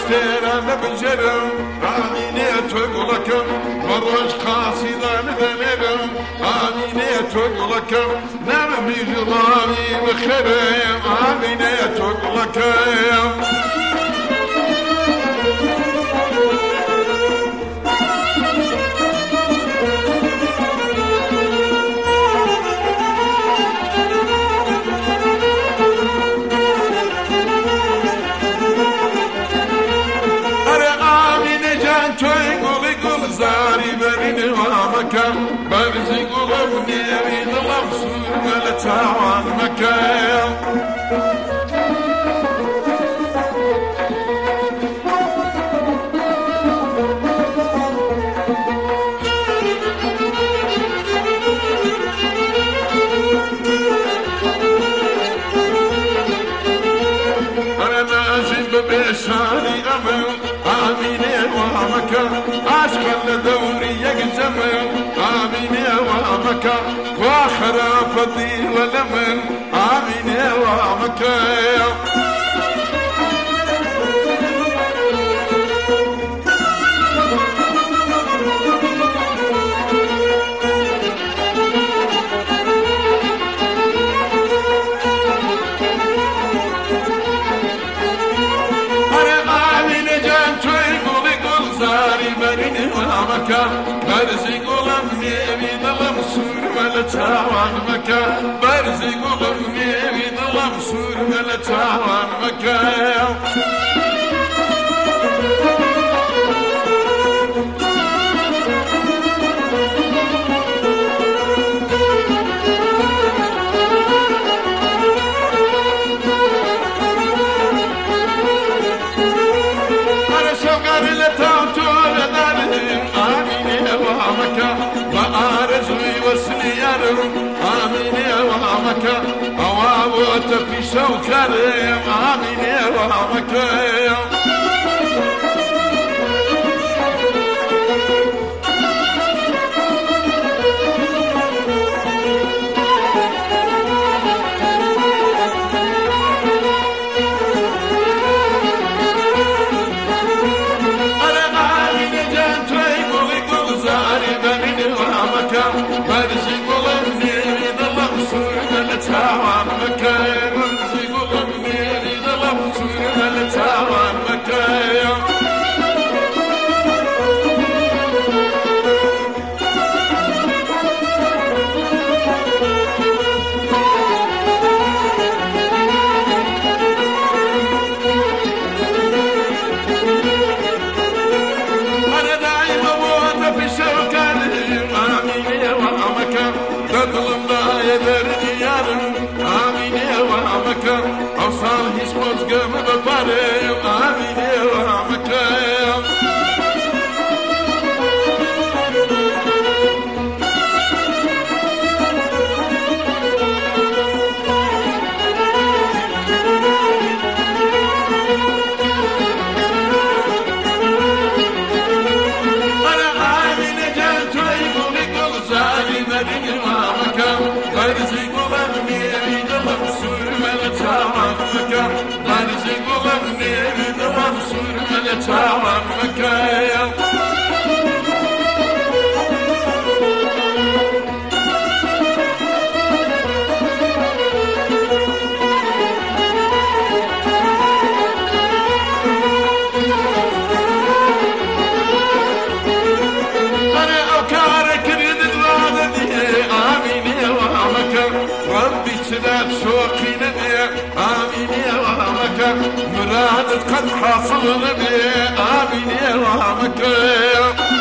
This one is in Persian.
تيران بجرم آميني تقولكم مرج قاصدا ندنرم آميني تقولكم نرمي جرامي بخرم آميني تقولكم برزي قلوبني يريد الأبصر ملتعوان مكان أنا ناجب بشاري أمل آميني وامكا عشق لدوري يقزمل آميني وامكا واخر فضي ولمن آميني وامكا برزي قلمني بيد الأمصور ملتعوان مكا برزي قلمني بيد الأمصور ملتعوان مكا آميني وامك أوابوت في شوكريم آميني وامك أوصال هيش مزقم بباري آميني وامك أنا آميني جانت ويقول يقول زاري مريق وامك برزي قلبني بيد الأمصور ملتعوان مكا برزي قلبني بيد الأمصور ملتعوان مكا شوقي نبي آميني وامك مرادك قد حاصل نبي آميني وامك